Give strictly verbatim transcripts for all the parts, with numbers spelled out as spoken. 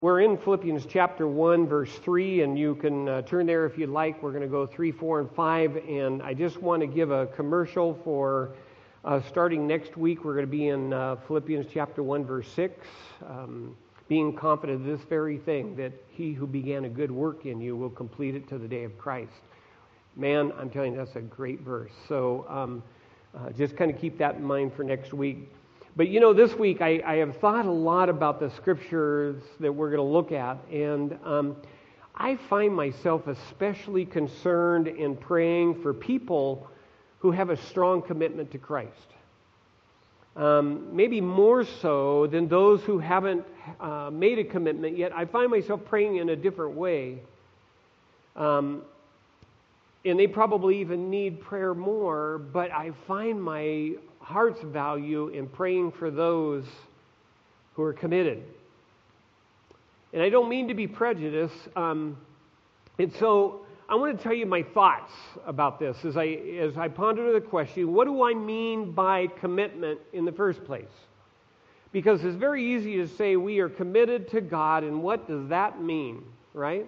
We're in Philippians chapter one, verse three, and you can uh, turn there if you'd like. We're going to go three, four, and five, and I just want to give a commercial for uh, starting next week. We're going to be in uh, Philippians chapter one, verse six, um, being confident of this very thing, that he who began a good work in you will complete it to the day of Christ. Man, I'm telling you, that's a great verse. So um, uh, just kind of keep that in mind for next week. But you know, this week I, I have thought a lot about the scriptures that we're going to look at, and um, I find myself especially concerned in praying for people who have a strong commitment to Christ. Um, maybe more so than those who haven't uh, made a commitment yet. I find myself praying in a different way. Um, and they probably even need prayer more, but I find my heart's value in praying for those who are committed. And I don't mean to be prejudiced. Um, and so I want to tell you my thoughts about this as I as I ponder the question, what do I mean by commitment in the first place? Because it's very easy to say we are committed to God, and what does that mean, right?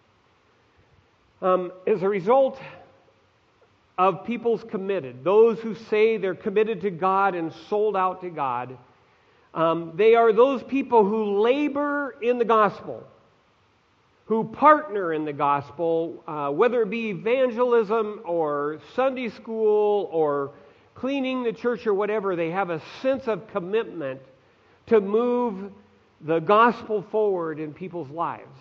Um, as a result of people's committed, those who say they're committed to God and sold out to God, um, they are those people who labor in the gospel, who partner in the gospel, uh, whether it be evangelism or Sunday school or cleaning the church or whatever. They have a sense of commitment to move the gospel forward in people's lives.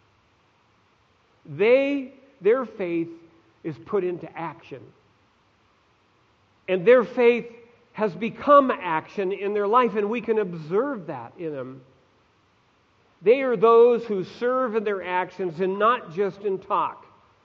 They, their faith is put into action. And their faith has become action in their life, and we can observe that in them. They are those who serve in their actions and not just in talk.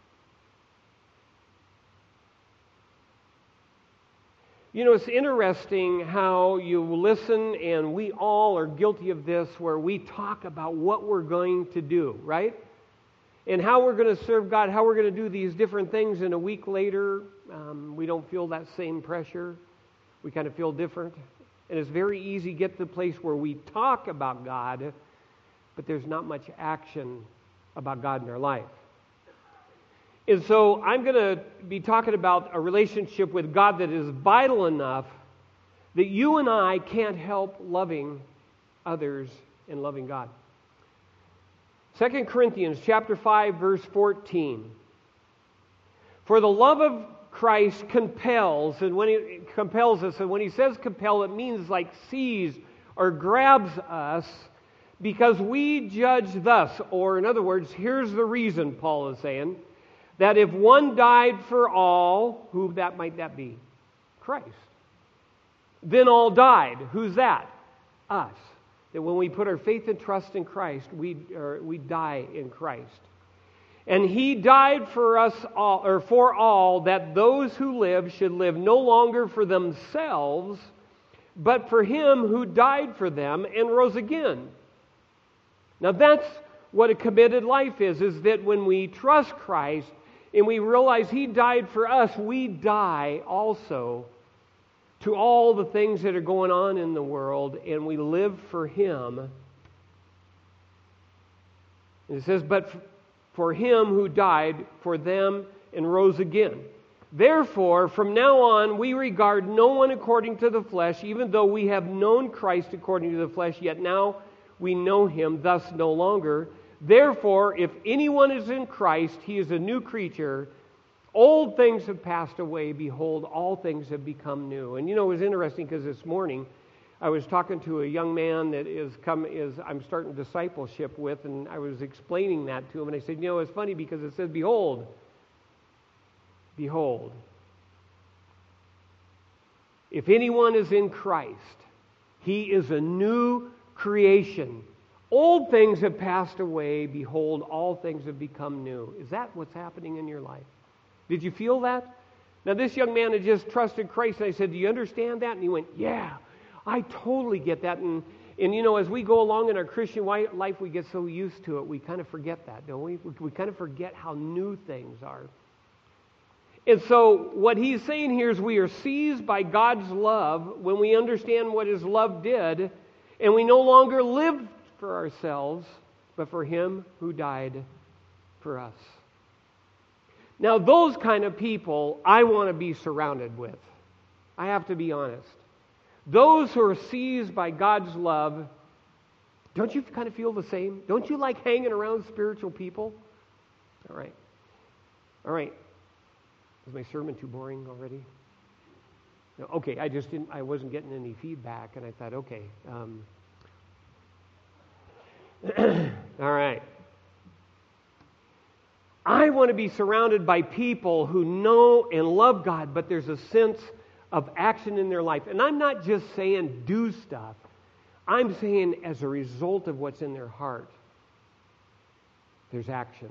You know, it's interesting how you listen, and we all are guilty of this, where we talk about what we're going to do, right? And how we're going to serve God, how we're going to do these different things, and a week later, um, we don't feel that same pressure. We kind of feel different. And it's very easy to get to the place where we talk about God, but there's not much action about God in our life. And so I'm going to be talking about a relationship with God that is vital enough that you and I can't help loving others and loving God. Second Corinthians chapter five, verse fourteen. For the love of Christ compels, and when he compels us, and when he says compel, it means like seize or grabs us, because we judge thus, or in other words, here's the reason Paul is saying, that if one died for all, who that might that be? Christ. Then all died. Who's that? Us. That when we put our faith and trust in Christ, we or we die in Christ. And he died for us all, or for all, that those who live should live no longer for themselves, but for him who died for them and rose again. Now that's what a committed life is, is that when we trust Christ and we realize he died for us, we die also to all the things that are going on in the world, and we live for him. And it says, but for him who died for them and rose again. Therefore, from now on, we regard no one according to the flesh, even though we have known Christ according to the flesh, yet now we know him thus no longer. Therefore, if anyone is in Christ, he is a new creature. Old things have passed away. Behold, all things have become new. And you know, it was interesting because this morning I was talking to a young man that is come is I'm starting discipleship with, and I was explaining that to him, and I said, you know, it's funny because it says, behold, behold, if anyone is in Christ, he is a new creation. Old things have passed away. Behold, all things have become new. Is that what's happening in your life? Did you feel that? Now, this young man had just trusted Christ, and I said, do you understand that? And he went, yeah, I totally get that. And, and you know, as we go along in our Christian life, we get so used to it, we kind of forget that, don't we? We, we kind of forget how new things are. And so what he's saying here is we are seized by God's love when we understand what his love did, and we no longer live for ourselves, but for him who died for us. Now, those kind of people I want to be surrounded with. I have to be honest. Those who are seized by God's love, don't you kind of feel the same? Don't you like hanging around spiritual people? All right. All right. Is my sermon too boring already? No, okay, I just didn't, I wasn't getting any feedback, and I thought, okay. Um, all right. I want to be surrounded by people who know and love God, but there's a sense of action in their life. And I'm not just saying do stuff. I'm saying as a result of what's in their heart, there's action.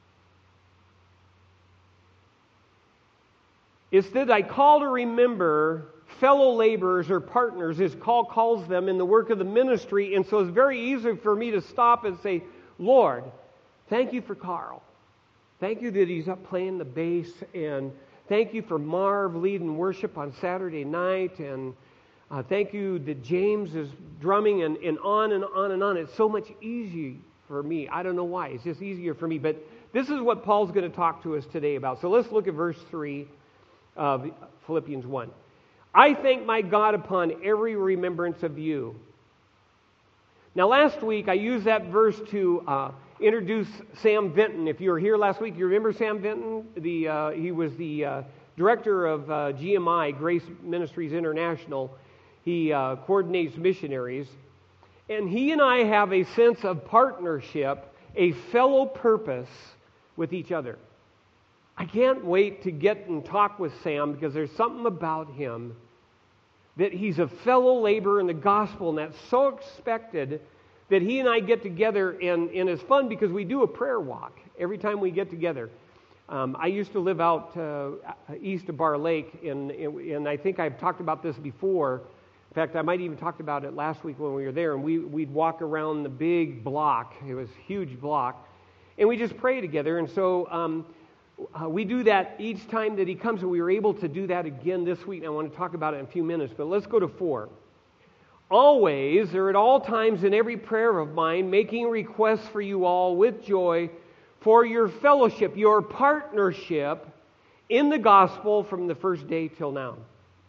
It's that I call to remember fellow laborers or partners, as Paul calls them, in the work of the ministry. And so it's very easy for me to stop and say, Lord, thank you for Carl. Thank you that he's up playing the bass, and thank you for Marv leading worship on Saturday night, and uh, thank you that James is drumming, and, and on and on and on. It's so much easier for me. I don't know why. It's just easier for me. But this is what Paul's going to talk to us today about. So let's look at verse three of Philippians one. I thank my God upon every remembrance of you. Now, last week I used that verse to uh, introduce Sam Vinton. If you were here last week, you remember Sam Vinton? The uh, he was the uh, director of uh, G M I, Grace Ministries International. He uh, coordinates missionaries. And he and I have a sense of partnership, a fellow purpose with each other. I can't wait to get and talk with Sam, because there's something about him that he's a fellow laborer in the gospel, and that's so expected that he and I get together, and, and it's fun because we do a prayer walk every time we get together. Um, I used to live out uh, east of Bar Lake, and, and I think I've talked about this before. In fact, I might even talked about it last week when we were there, and we, we'd walk around the big block. It was a huge block, and we just pray together. And so um, uh, we do that each time that he comes, and we were able to do that again this week, and I want to talk about it in a few minutes, but let's go to four. Always, or at all times in every prayer of mine, making requests for you all with joy for your fellowship, your partnership in the gospel from the first day till now.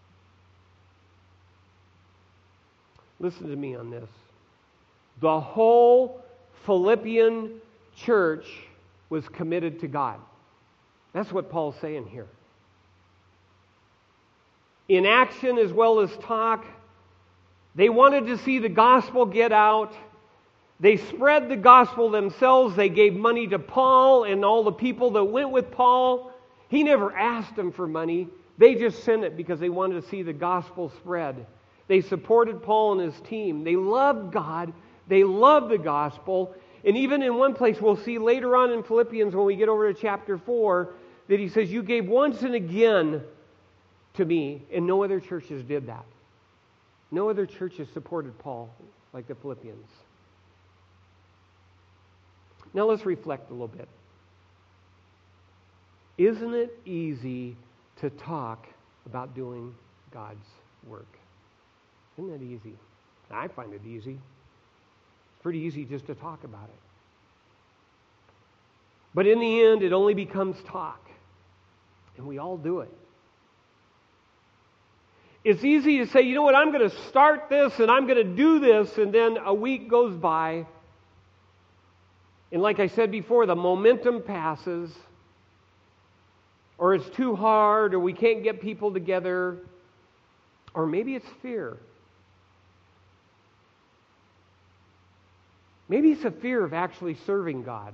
Listen to me on this. The whole Philippian church was committed to God. That's what Paul's saying here. In action as well as talk, they wanted to see the gospel get out. They spread the gospel themselves. They gave money to Paul and all the people that went with Paul. He never asked them for money. They just sent it because they wanted to see the gospel spread. They supported Paul and his team. They loved God. They loved the gospel. And even in one place, we'll see later on in Philippians when we get over to chapter four, that he says, you gave once and again to me, and no other churches did that. No other churches supported Paul like the Philippians. Now let's reflect a little bit. Isn't it easy to talk about doing God's work? Isn't that easy? I find it easy. It's pretty easy just to talk about it. But in the end, it only becomes talk. And we all do it. It's easy to say, you know what, I'm going to start this and I'm going to do this, and then a week goes by. And like I said before, the momentum passes, or it's too hard, or we can't get people together, or maybe it's fear. Maybe it's a fear of actually serving God.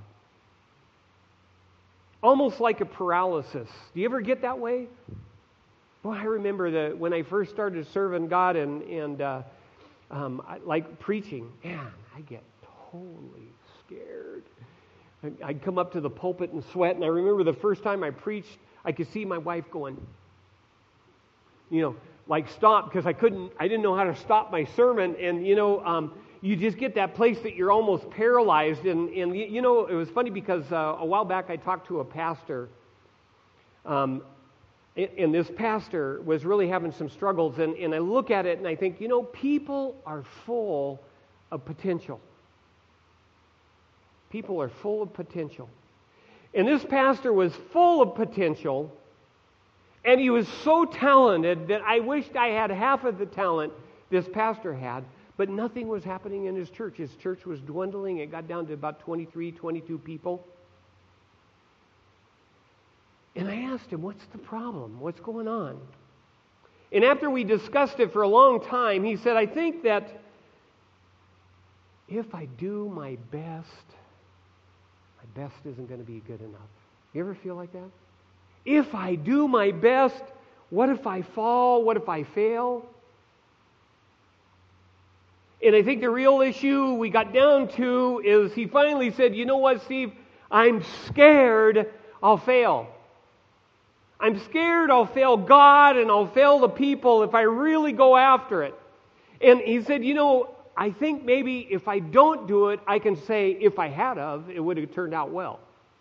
Almost like a paralysis. Do you ever get that way? Well, I remember that when I first started serving God and, and uh, um, I, like preaching, man, I get totally scared. I'd come up to the pulpit and sweat, and I remember the first time I preached, I could see my wife going, you know, like stop, because I couldn't, I didn't know how to stop my sermon, and you know, um, you just get that place that you're almost paralyzed, and, and you know, it was funny because uh, a while back I talked to a pastor, um, and this pastor was really having some struggles, and, and I look at it and I think, you know, people are full of potential. People are full of potential. And this pastor was full of potential, and he was so talented that I wished I had half of the talent this pastor had, but nothing was happening in his church. His church was dwindling. It got down to about twenty-three, twenty-two people. And I asked him, what's the problem? What's going on? And after we discussed it for a long time, he said, I think that if I do my best, my best isn't going to be good enough. You ever feel like that? If I do my best, what if I fall? What if I fail? And I think the real issue we got down to is he finally said, you know what, Steve? I'm scared I'll fail. I'm scared I'll fail God and I'll fail the people if I really go after it. And he said, you know, I think maybe if I don't do it, I can say if I had of, it would have turned out well.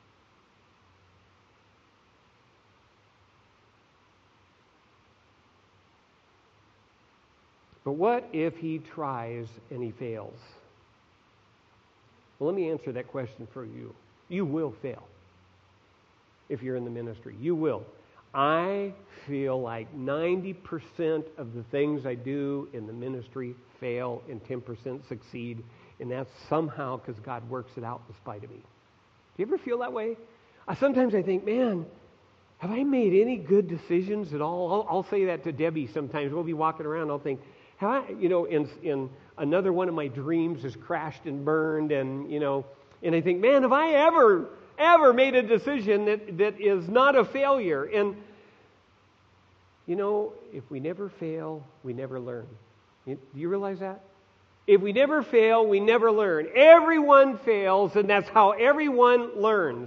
But what if he tries and he fails? Well, let me answer that question for you. You will fail if you're in the ministry. You will. I feel like ninety percent of the things I do in the ministry fail and ten percent succeed, and that's somehow because God works it out in spite of me. Do you ever feel that way? I, sometimes I think, man, have I made any good decisions at all? I'll, I'll say that to Debbie sometimes. We'll be walking around, I'll think, have I, you know, in, in another one of my dreams has crashed and burned, and, you know, and I think, man, have I ever... ever made a decision that, that is not a failure? And, you know, if we never fail, we never learn. You, do you realize that? If we never fail, we never learn. Everyone fails, and that's how everyone learns.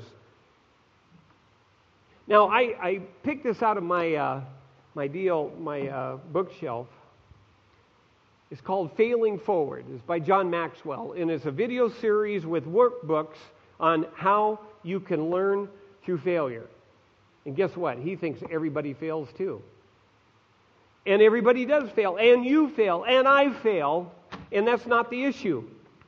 Now, I, I picked this out of my, uh, my deal, my uh, bookshelf. It's called Failing Forward. It's by John Maxwell, and it's a video series with workbooks on how you can learn through failure. And guess what? He thinks everybody fails too. And everybody does fail. And you fail. And I fail. And that's not the issue.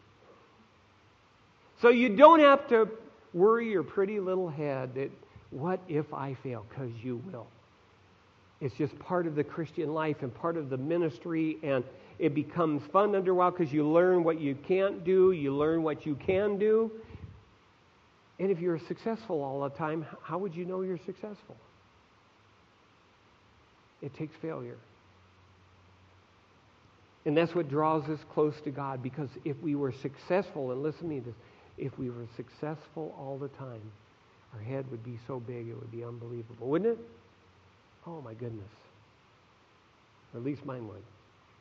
So you don't have to worry your pretty little head that, what if I fail? Because you will. It's just part of the Christian life and part of the ministry. And it becomes fun after a while because you learn what you can't do. You learn what you can do. And if you're successful all the time, how would you know you're successful? It takes failure. And that's what draws us close to God, because if we were successful, and listen to me this, if we were successful all the time, our head would be so big it would be unbelievable, wouldn't it? Oh my goodness. Or at least mine would.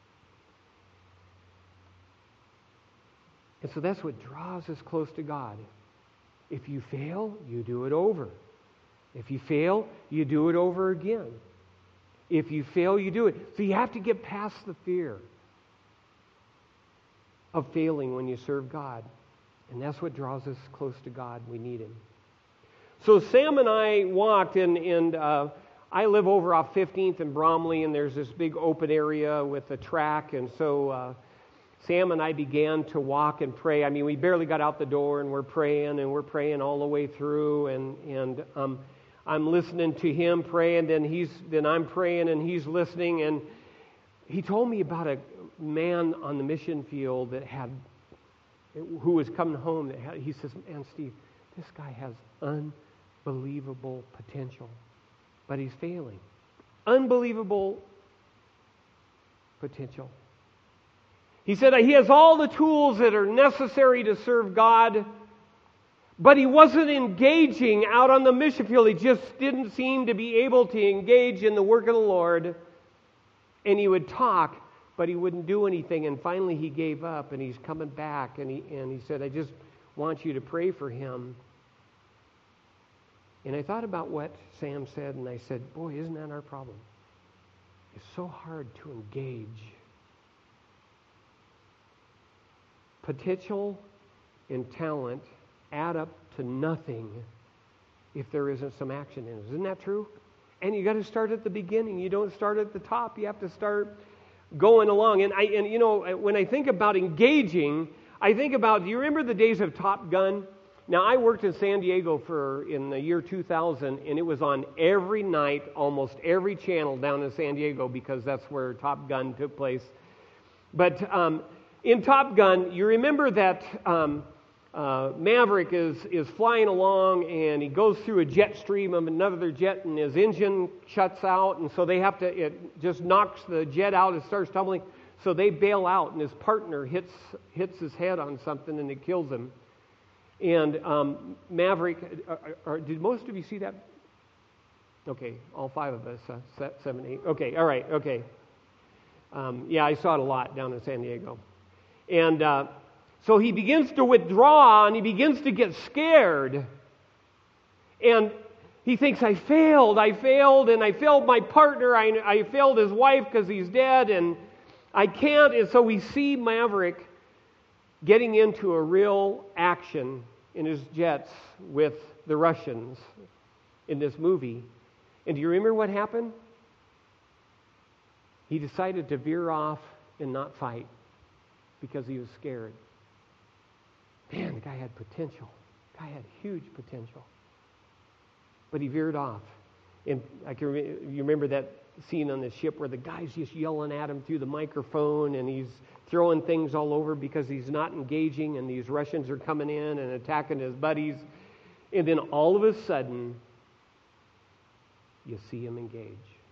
And so that's what draws us close to God. If you fail, you do it over. If you fail, you do it over again. If you fail, you do it. So you have to get past the fear of failing when you serve God. And that's what draws us close to God. We need Him. So Sam and I walked, and, and uh, I live over off fifteenth and Bromley, and there's this big open area with a track, and so... Uh, Sam and I began to walk and pray. I mean, we barely got out the door, and we're praying, and we're praying all the way through. And and um, I'm listening to him pray, and then he's then I'm praying, and he's listening. And he told me about a man on the mission field that had, who was coming home. That had, he says, "Man, Steve, this guy has unbelievable potential, but he's failing. Unbelievable potential." He said he has all the tools that are necessary to serve God, but he wasn't engaging out on the mission field. He just didn't seem to be able to engage in the work of the Lord. And he would talk, but he wouldn't do anything. And finally he gave up, and he's coming back. And he, and he said, I just want you to pray for him. And I thought about what Sam said, and I said, boy, isn't that our problem? It's so hard to engage. Potential and talent add up to nothing if there isn't some action in it. Isn't that true? And you got to start at the beginning. You don't start at the top. You have to start going along. And I, and you know, when I think about engaging, I think about, do you remember the days of Top Gun? Now, I worked in San Diego for in the year two thousand, and it was on every night, almost every channel down in San Diego, because that's where Top Gun took place. But um, in Top Gun, you remember that um, uh, Maverick is, is flying along, and he goes through a jet stream of another jet, and his engine shuts out, and so they have to, it just knocks the jet out and starts tumbling. So they bail out, and his partner hits hits his head on something, and it kills him. And um, Maverick, are, are, did most of you see that? Okay, all five of us, uh, seven, eight. Okay, all right, okay. Um, yeah, I saw it a lot down in San Diego. And uh, so he begins to withdraw, and he begins to get scared. And he thinks, I failed, I failed, and I failed my partner, I, I failed his wife because he's dead, and I can't. And so we see Maverick getting into a real action in his jets with the Russians in this movie. And do you remember what happened? He decided to veer off and not fight because he was scared. Man, the guy had potential. The guy had huge potential. But he veered off. And I can remember, you remember that scene on the ship where the guy's just yelling at him through the microphone, and he's throwing things all over because he's not engaging, and these Russians are coming in and attacking his buddies. And then all of a sudden, you see him engage.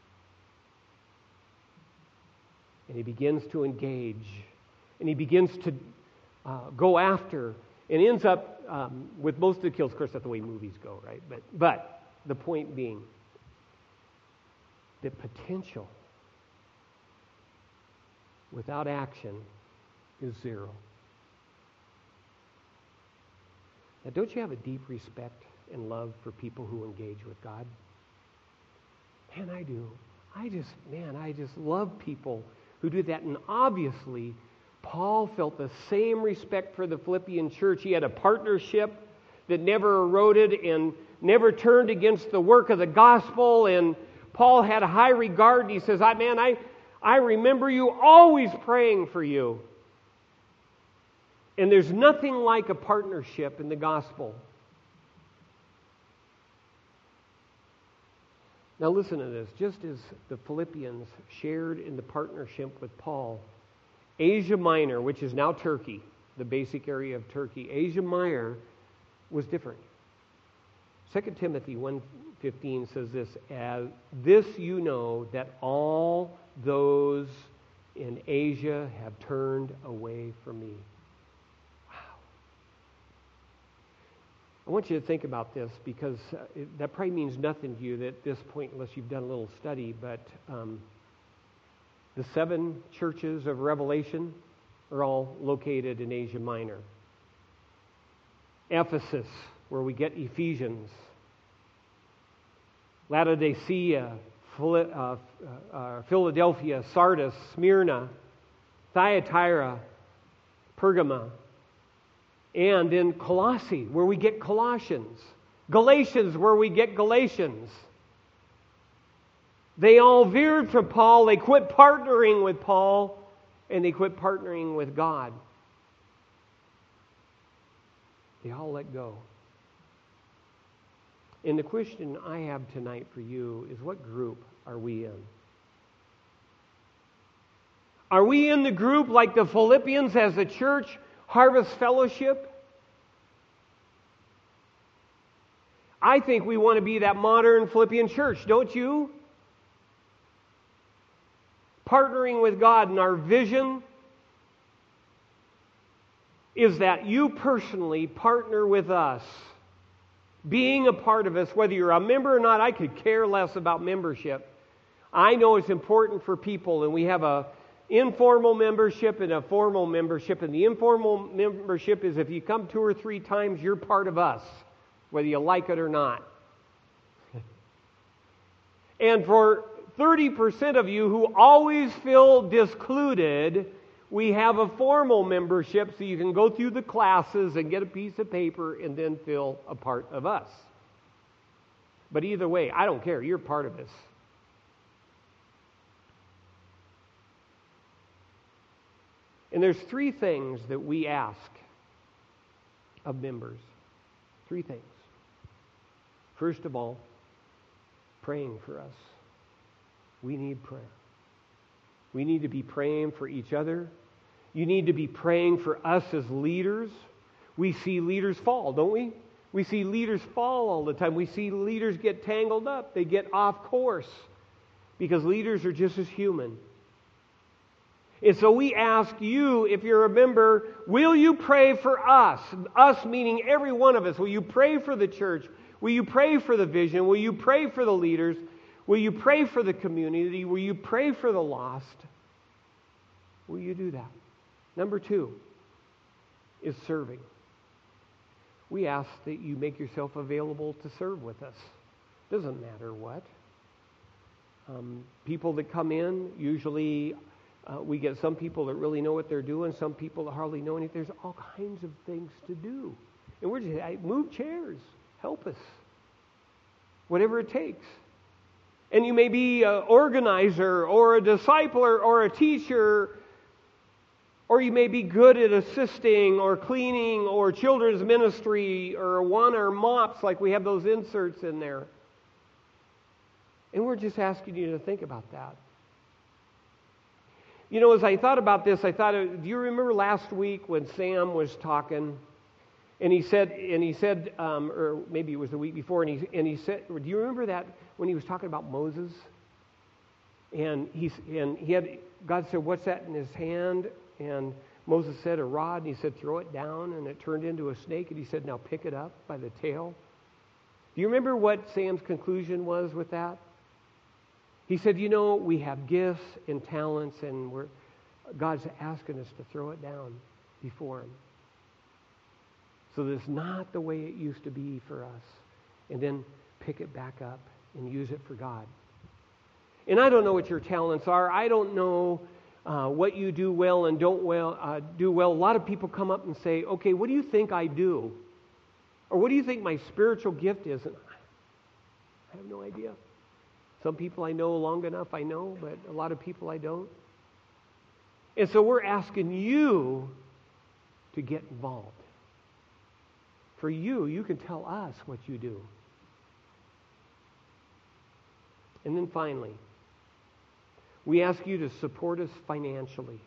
And he begins to engage. And he begins to uh, go after, and ends up um, with most of the kills. Of course, that's the way movies go, right? But, but the point being, that potential without action is zero. Now, don't you have a deep respect and love for people who engage with God? Man, I do. I just, man, I just love people who do that. And obviously, Paul felt the same respect for the Philippian church. He had a partnership that never eroded and never turned against the work of the gospel. And Paul had a high regard, and he says, I, man, I, I remember you always praying for you. And there's nothing like a partnership in the gospel. Now listen to this. Just as the Philippians shared in the partnership with Paul, Asia Minor, which is now Turkey, the basic area of Turkey, Asia Minor was different. Second Timothy one fifteen says this, as this you know, that all those in Asia have turned away from me. Wow. I want you to think about this, because uh, it, that probably means nothing to you at this point unless you've done a little study, but um, the seven churches of Revelation are all located in Asia Minor. Ephesus, where we get Ephesians. Laodicea, Philadelphia, Sardis, Smyrna, Thyatira, Pergama, and in Colossae, where we get Colossians. Galatians, where we get Galatians. They all veered from Paul, they quit partnering with Paul, and they quit partnering with God. They all let go. And the question I have tonight for you is, what group are we in? Are we in the group like the Philippians as a church, Harvest Fellowship? I think we want to be that modern Philippian church, don't you? Partnering with God, and our vision is that you personally partner with us, being a part of us, whether you're a member or not. I could care less about membership. I know it's important for people, and we have a informal membership and a formal membership, and the informal membership is if you come two or three times, you're part of us, whether you like it or not. And for thirty percent of you who always feel discluded, we have a formal membership so you can go through the classes and get a piece of paper and then feel a part of us. But either way, I don't care. You're part of us. And there's three things that we ask of members. Three things. First of all, praying for us. We need prayer. We need to be praying for each other. You need to be praying for us as leaders. We see leaders fall, don't we? We see leaders fall all the time. We see leaders get tangled up. They get off course because leaders are just as human. And so we ask you, if you're a member, will you pray for us? Us meaning every one of us. Will you pray for the church? Will you pray for the vision? Will you pray for the leaders? Will you pray for the community? Will you pray for the lost? Will you do that? Number two is serving. We ask that you make yourself available to serve with us. Doesn't matter what. Um, people that come in, usually uh, we get some people that really know what they're doing, some people that hardly know anything. There's all kinds of things to do. And we're just, I, move chairs, help us. Whatever it takes. And you may be an organizer or a discipler or a teacher, or you may be good at assisting or cleaning or children's ministry or one or mops, like we have those inserts in there. And we're just asking you to think about that. You know, as I thought about this, I thought, do you remember last week when Sam was talking, and he said, and he said, um, or maybe it was the week before, and he and he said, do you remember that when he was talking about Moses? And he and he had God said, "What's that in his hand?" And Moses said, "A rod." And he said, "Throw it down," and it turned into a snake. And he said, "Now pick it up by the tail." Do you remember what Sam's conclusion was with that? He said, "You know, we have gifts and talents, and we're God's asking us to throw it down before Him. So that's not the way it used to be for us. And then pick it back up and use it for God." And I don't know what your talents are. I don't know uh, what you do well and don't well uh, do well. A lot of people come up and say, "Okay, what do you think I do? Or what do you think my spiritual gift is?" And I have no idea. Some people I know long enough, I know, but a lot of people I don't. And so we're asking you to get involved. For you, you can tell us what you do. And then finally, we ask you to support us financially.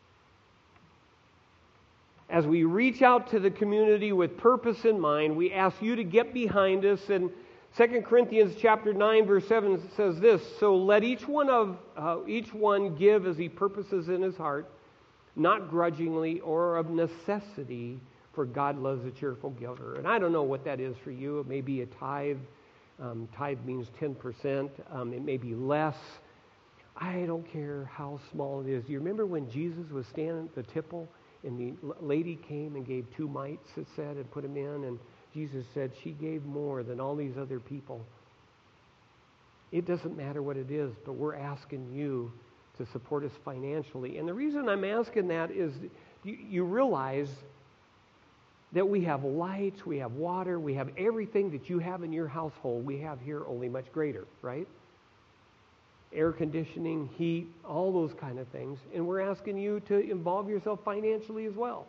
As we reach out to the community with purpose in mind, we ask you to get behind us. And Second Corinthians chapter nine, verse seven says this: "So let each one of uh, each one give as he purposes in his heart, not grudgingly or of necessity, for God loves a cheerful giver." And I don't know what that is for you. It may be a tithe. Um, tithe means ten percent. Um, it may be less. I don't care how small it is. Do you remember when Jesus was standing at the temple and the lady came and gave two mites, it said, and put them in, and Jesus said she gave more than all these other people. It doesn't matter what it is, but we're asking you to support us financially. And the reason I'm asking that is you, you realize that we have lights, we have water, we have everything that you have in your household, we have here, only much greater, right? Air conditioning, heat, all those kind of things. And we're asking you to involve yourself financially as well.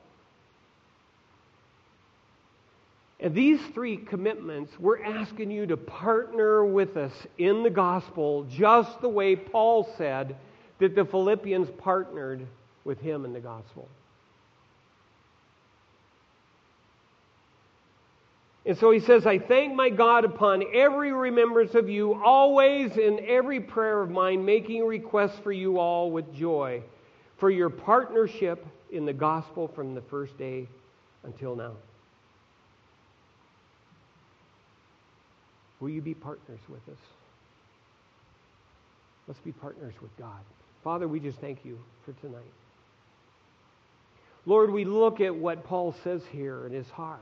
And these three commitments, we're asking you to partner with us in the gospel, just the way Paul said that the Philippians partnered with him in the gospel. And so he says, "I thank my God upon every remembrance of you, always in every prayer of mine, making requests for you all with joy, for your partnership in the gospel from the first day until now." Will you be partners with us? Let's be partners with God. Father, we just thank you for tonight. Lord, we look at what Paul says here, and it's hard.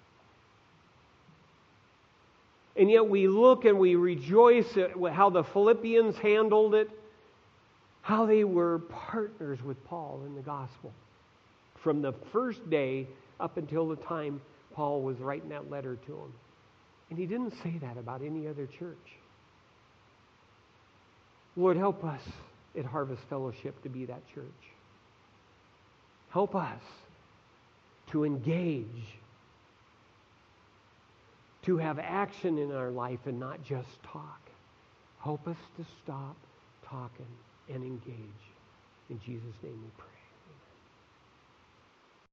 And yet we look and we rejoice at how the Philippians handled it, how they were partners with Paul in the gospel. From the first day up until the time Paul was writing that letter to them. And he didn't say that about any other church. Lord, help us at Harvest Fellowship to be that church. Help us to engage to have action in our life and not just talk. Help us to stop talking and engage. In Jesus' name we pray.